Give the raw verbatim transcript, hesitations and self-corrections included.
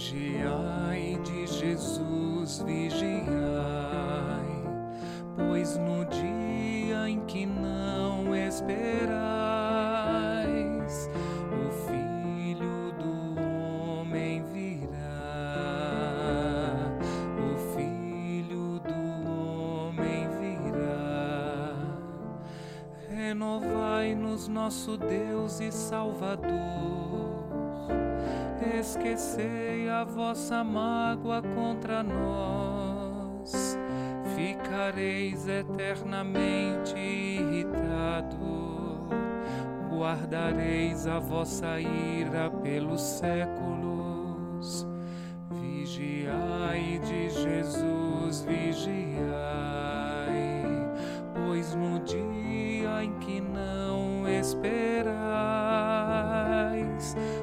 Vigiai de Jesus, vigiai, pois no dia em que não esperais, o Filho do Homem virá, o Filho do Homem virá. Renovai-nos, nosso Deus e Salvador, esquecei a vossa mágoa contra nós, ficareis eternamente irritado, guardareis a vossa ira pelos séculos. Vigiai de Jesus, vigiai, pois no dia em que não esperais,